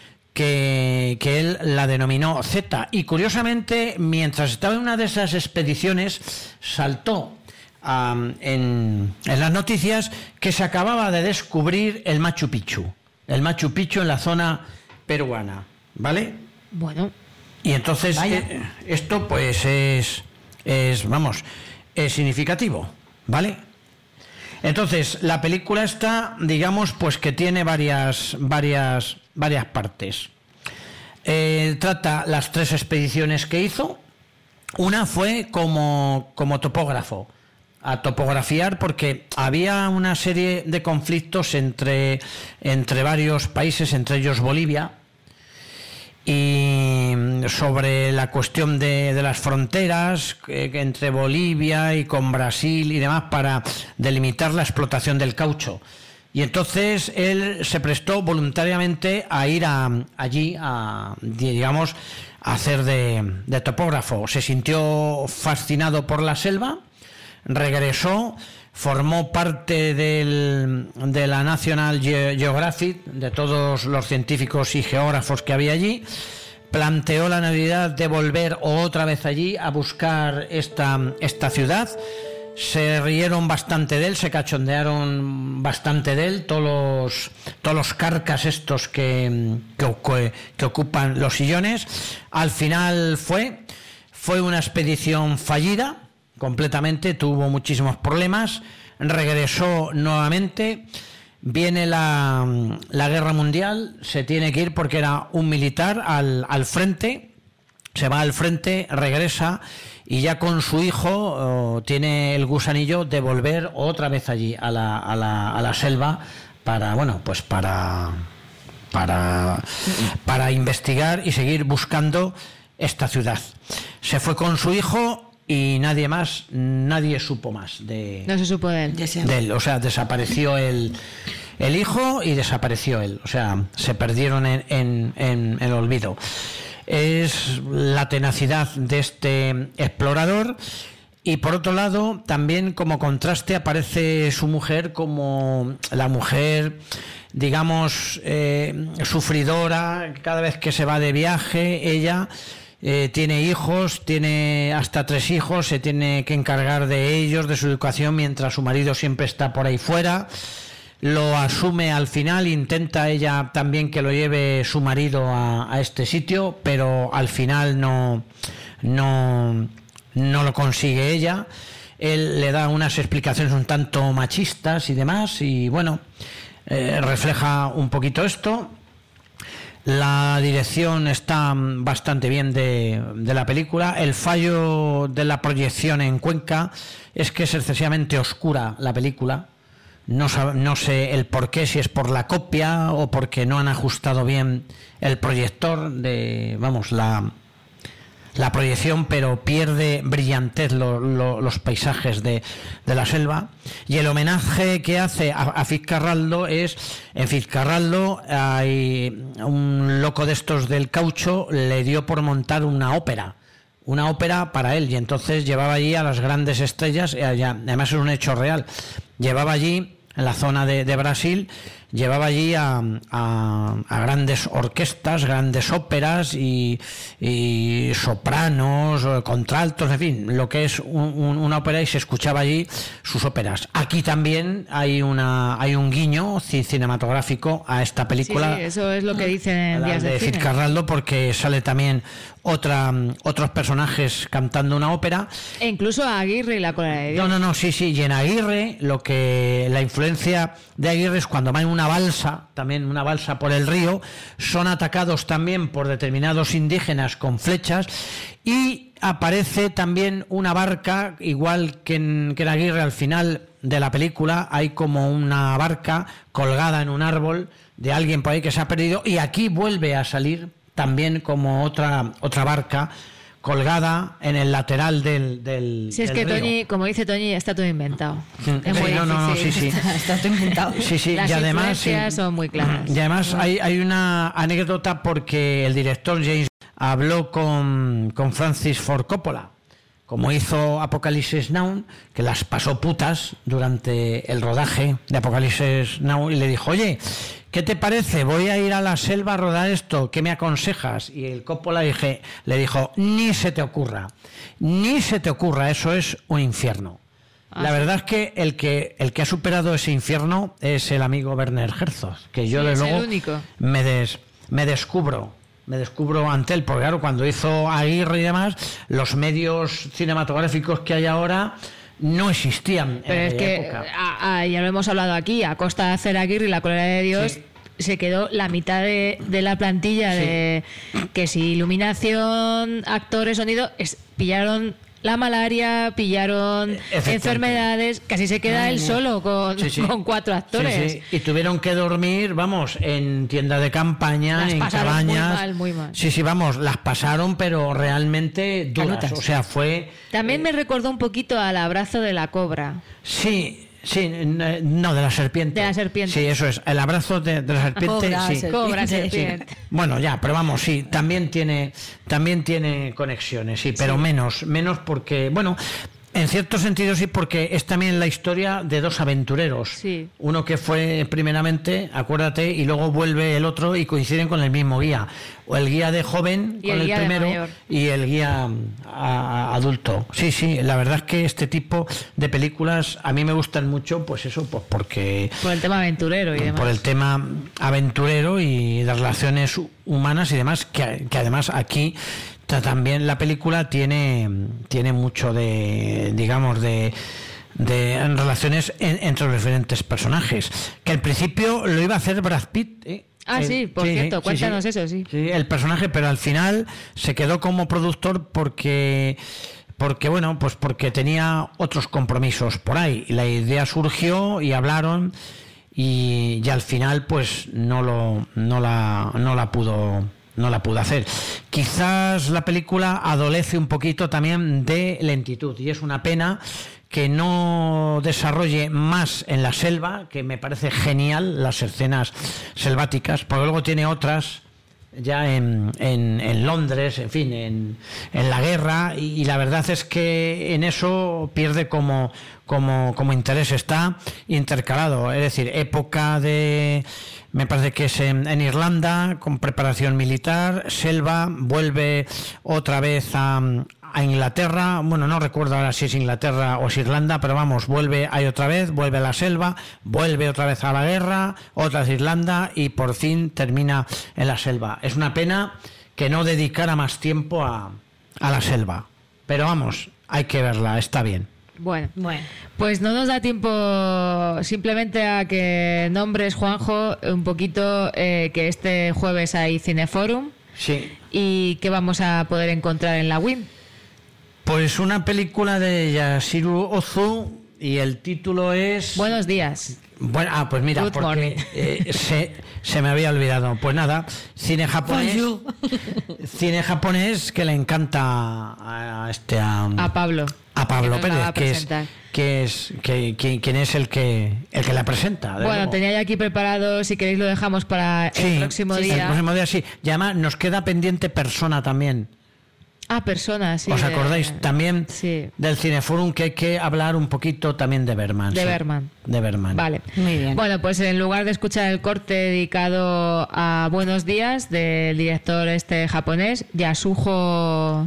que él la denominó Zeta. Y curiosamente, mientras estaba en una de esas expediciones, saltó en las noticias que se acababa de descubrir el Machu Picchu en la zona peruana, ¿vale? Bueno, y entonces esto pues es significativo, ¿vale? Entonces la película está, digamos, pues que tiene varias partes. Trata las 3 expediciones que hizo. Una fue como topógrafo, a topografiar, porque había una serie de conflictos entre varios países, entre ellos Bolivia, y sobre la cuestión de las fronteras entre Bolivia y con Brasil y demás, para delimitar la explotación del caucho. Y entonces él se prestó voluntariamente a ir allí a hacer de topógrafo. Se sintió fascinado por la selva, regresó, formó parte de la National Geographic, de todos los científicos y geógrafos que había allí, planteó la necesidad de volver otra vez allí a buscar esta ciudad. Se rieron bastante de él, se cachondearon bastante de él, todos los carcas estos que ocupan los sillones. Al final fue una expedición fallida completamente, tuvo muchísimos problemas, regresó nuevamente, viene la guerra mundial, se tiene que ir porque era un militar al frente, se va al frente, regresa y ya con su hijo tiene el gusanillo de volver otra vez allí a la selva para investigar y seguir buscando esta ciudad. Se fue con su hijo y nadie supo más no se supo de él. O sea, desapareció el hijo y desapareció él. O sea, se perdieron en el olvido. Es la tenacidad de este explorador. Y por otro lado, también como contraste aparece su mujer como la mujer, digamos, sufridora. Cada vez que se va de viaje, ella tiene hijos, tiene hasta 3 hijos, se tiene que encargar de ellos, de su educación, mientras su marido siempre está por ahí fuera. lo asume al final, intenta ella también que lo lleve su marido a este sitio, pero al final no lo consigue ella. Él le da unas explicaciones un tanto machistas y demás, y bueno, refleja un poquito esto. La dirección está bastante bien de la película. El fallo de la proyección en Cuenca es que es excesivamente oscura la película. No sé el por qué, si es por la copia o porque no han ajustado bien el proyector la proyección, pero pierde brillantez los paisajes de la selva. Y el homenaje que hace a Fitzcarraldo es, en Fitzcarraldo hay un loco de estos del caucho, le dio por montar una ópera para él, y entonces llevaba allí a las grandes estrellas, además es un hecho real, llevaba allí, en la zona de Brasil, llevaba allí a grandes orquestas, grandes óperas y sopranos, contraltos, en fin, lo que es una ópera, y se escuchaba allí sus óperas. Aquí también hay un guiño cinematográfico a esta película. Sí, eso es lo que dicen en Días de Cine. Fitzcarraldo, porque sale también otros personajes cantando una ópera. E incluso a Aguirre y la Cola de Dios. No, sí, y en Aguirre, la influencia de Aguirre es cuando va en una balsa por el río, son atacados también por determinados indígenas con flechas, y aparece también una barca, igual que en Aguirre. Al final de la película hay como una barca colgada en un árbol de alguien por ahí que se ha perdido, y aquí vuelve a salir también como otra barca colgada en el lateral del Si es que río. Toñi, como dice Toñi, está todo inventado. Es muy difícil. Sí. Está todo inventado. Sí, Las y además son muy claras. Y además hay una anécdota, porque el director James habló con Francis Ford Coppola, como hizo Apocalipsis Now, que las pasó putas durante el rodaje de Apocalipsis Now, y le dijo: oye, ¿qué te parece? Voy a ir a la selva a rodar esto, ¿qué me aconsejas? Y el Coppola le dijo: ni se te ocurra, eso es un infierno. La verdad es que el que ha superado ese infierno es el amigo Werner Herzog, que yo de luego me descubro ante él, porque claro, cuando hizo Aguirre y demás, los medios cinematográficos que hay ahora no existían. Pero es que época. Ya lo hemos hablado aquí, a costa de hacer Aguirre y la Cólera de Dios, se quedó la mitad de la plantilla de que si iluminación, actores, sonido, pillaron la malaria, pillaron enfermedades, casi se queda él solo con 4 actores. Sí. Y tuvieron que dormir, en tiendas de campaña, en cabañas. Muy mal. Sí, las pasaron, pero realmente duras. O sea, fue... También me recordó un poquito al abrazo de la cobra. Sí, no, de la serpiente. De la serpiente. Sí, eso es. El abrazo de la serpiente. Cobra, serpiente. Bueno, pero vamos, sí, también tiene conexiones, pero menos porque, en cierto sentido sí, porque es también la historia de 2 aventureros. Sí. Uno que fue primeramente, acuérdate, y luego vuelve el otro y coinciden con el mismo guía. O el guía de joven y con el primero y el guía adulto. Sí, la verdad es que este tipo de películas a mí me gustan mucho, porque... Por el tema aventurero y demás. Por el tema aventurero y de relaciones humanas y demás, que además aquí... También la película tiene mucho de relaciones entre los diferentes personajes, que al principio lo iba a hacer Brad Pitt. Por cierto, cuéntanos eso, sí. Sí, el personaje, pero al final se quedó como productor porque tenía otros compromisos por ahí, y la idea surgió y hablaron, y al final no la pudo hacer. Quizás la película adolece un poquito también de lentitud, y es una pena que no desarrolle más en la selva, que me parece genial las escenas selváticas, porque luego tiene otras ya en Londres, en fin, en la guerra, y la verdad es que en eso pierde como interés. Está intercalado, es decir, época de... Me parece que es en Irlanda, con preparación militar, selva, vuelve otra vez a a Inglaterra, bueno, no recuerdo ahora si es Inglaterra o es Irlanda, pero vamos, vuelve ahí otra vez, vuelve a la selva, vuelve otra vez a la guerra, otra vez a Irlanda y por fin termina en la selva. Es una pena que no dedicara más tiempo a la selva, pero vamos, hay que verla, está bien. Bueno, pues no nos da tiempo simplemente a que nombres, Juanjo, un poquito que este jueves hay Cineforum. Sí. ¿Y qué vamos a poder encontrar en la WIM? Pues una película de Yasuhiro Ozu y el título es... Buenos días. Bueno, pues mira, Good porque se me había olvidado. Pues nada, cine japonés. Cine japonés que le encanta a Pablo. A Pablo Pérez, quien es el que la presenta. Bueno, luego. tenía ya aquí preparado, si queréis lo dejamos para el próximo día. El próximo día sí. Y además nos queda pendiente Persona también. Persona, sí. ¿Os acordáis también del Cineforum que hay que hablar un poquito también de Bergman? De Bergman. De Bergman. Vale. Muy bien. Bueno, pues en lugar de escuchar el corte dedicado a Buenos días del director japonés, Yasuhiro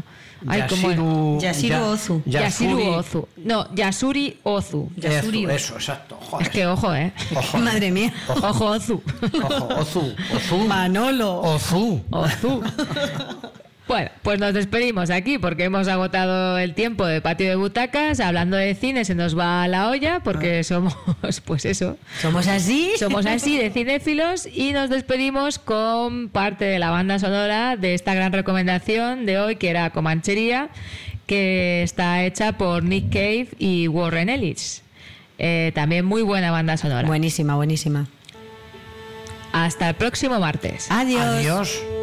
Ozu. No, Yasuri Ozu. Eso, exacto. Joder. Es que ojo, Ojo. Madre mía. Ojo, Ozu. Ozu. Manolo. Ozu. Bueno, pues nos despedimos aquí porque hemos agotado el tiempo de Patio de Butacas. Hablando de cine se nos va a la olla porque somos, pues eso. Somos así de cinéfilos y nos despedimos con parte de la banda sonora de esta gran recomendación de hoy que era Comanchería, que está hecha por Nick Cave y Warren Ellis. También muy buena banda sonora. Buenísima. Hasta el próximo martes. Adiós. Adiós.